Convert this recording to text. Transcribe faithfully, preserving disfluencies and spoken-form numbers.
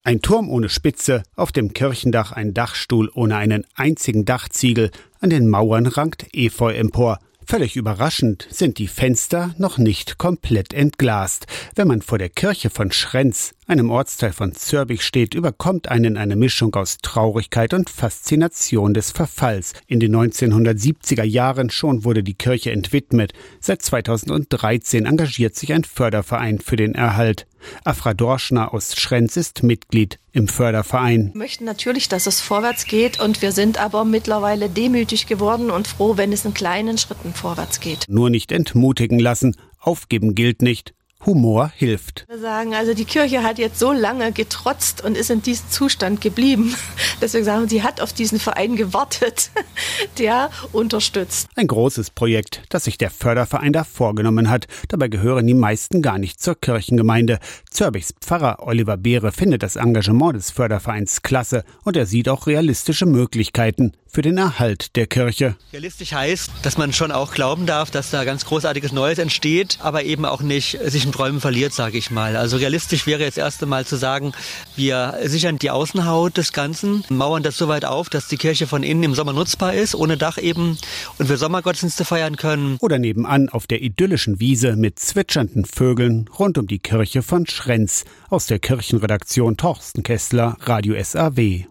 Ein Turm ohne Spitze, auf dem Kirchendach ein Dachstuhl ohne einen einzigen Dachziegel, an den Mauern rankt Efeu empor. Völlig überraschend sind die Fenster noch nicht komplett entglast. Wenn man vor der Kirche von Schrenz, einem Ortsteil von Zörbich, steht, überkommt einen eine Mischung aus Traurigkeit und Faszination des Verfalls. In den neunzehnhundertsiebziger Jahren schon wurde die Kirche entwidmet. Seit zweitausenddreizehn engagiert sich ein Förderverein für den Erhalt. Afra Dorschner aus Schrenz ist Mitglied im Förderverein. Wir möchten natürlich, dass es vorwärts geht, und wir sind aber mittlerweile demütig geworden und froh, wenn es in kleinen Schritten vorwärts geht. Nur nicht entmutigen lassen, aufgeben gilt nicht. Humor hilft. Wir sagen, also die Kirche hat jetzt so lange getrotzt und ist in diesem Zustand geblieben. Deswegen sagen wir, sie hat auf diesen Verein gewartet, der unterstützt. Ein großes Projekt, das sich der Förderverein da vorgenommen hat. Dabei gehören die meisten gar nicht zur Kirchengemeinde. Zörbichs Pfarrer Oliver Beere findet das Engagement des Fördervereins klasse und er sieht auch realistische Möglichkeiten für den Erhalt der Kirche. Realistisch heißt, dass man schon auch glauben darf, dass da ganz großartiges Neues entsteht, aber eben auch nicht sich in Träumen verliert, sage ich mal. Also realistisch wäre jetzt erst einmal zu sagen, wir sichern die Außenhaut des Ganzen, mauern das so weit auf, dass die Kirche von innen im Sommer nutzbar ist, ohne Dach eben, und wir Sommergottesdienste feiern können. Oder nebenan auf der idyllischen Wiese mit zwitschernden Vögeln rund um die Kirche von Schrenz. Aus der Kirchenredaktion Torsten Kessler, Radio S A W.